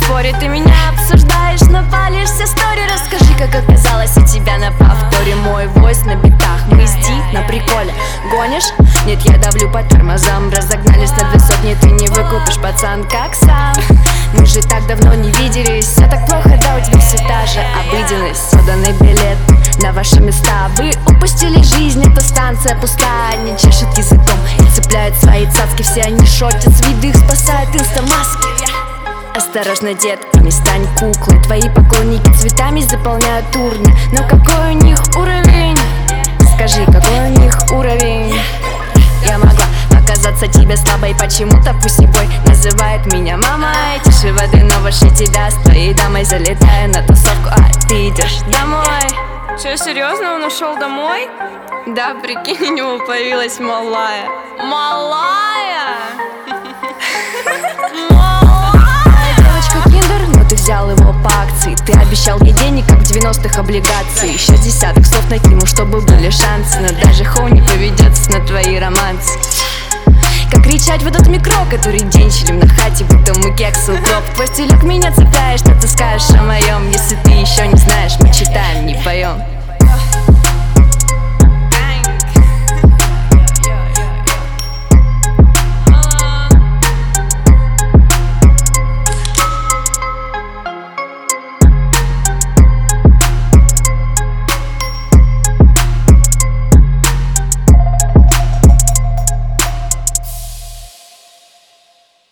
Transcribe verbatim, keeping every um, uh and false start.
споре ты меня обсуждаешь, но палишь все стори. Расскажи, как оказалось у тебя на повторе. Мой войс на битах, мы с Ди на приколе. Гонишь? Нет, я давлю по тормозам. Разогнались на две сотни, ты не выкупишь, пацан, как сам. Мы же так давно не виделись. Все так плохо, да, у тебя все та же обыденность. Соданный билет на ваши места. Вы упустили жизнь, эта станция пустая. Не чешет языком и цепляет свои цацки. Все они шотят, с виду их спасают инстамаски. Осторожно, детка, не стань куклой. Твои поклонники цветами заполняют урны. Но какой у них уровень? Скажи, какой у них уровень? Я могла показаться тебе слабой, почему-то пусибой называет меня мама. Тише воды, но выше тебя с твоей дамой залетаю на тусовку, а ты идешь домой. Че, серьезно, он ушел домой? Да, прикинь, у него появилась малая. Малая? Девочка киндер, но ты взял его по акции. Ты обещал ей денег, как в девяностых облигаций. Еще десяток слов накину, чтобы были шансы. Но даже хоу не поведется на твои романсы. Как кричать в этот микро, который день чилим на хате, будто мы кекс укроп. Твой стилек меня цепляешь, что ты скажешь о моем, если ты